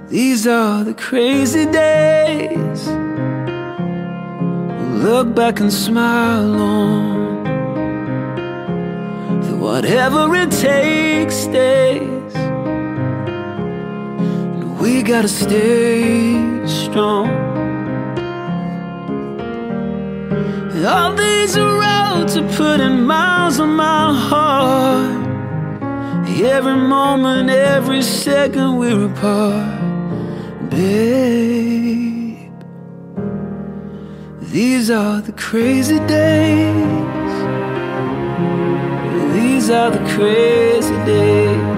These are the crazy days we'll look back and smile on. That whatever it takes stays, and we gotta stay strong. And all these roads are putting miles on my heart. Every moment, every second we're apart. Babe, these are the crazy days. These are the crazy days.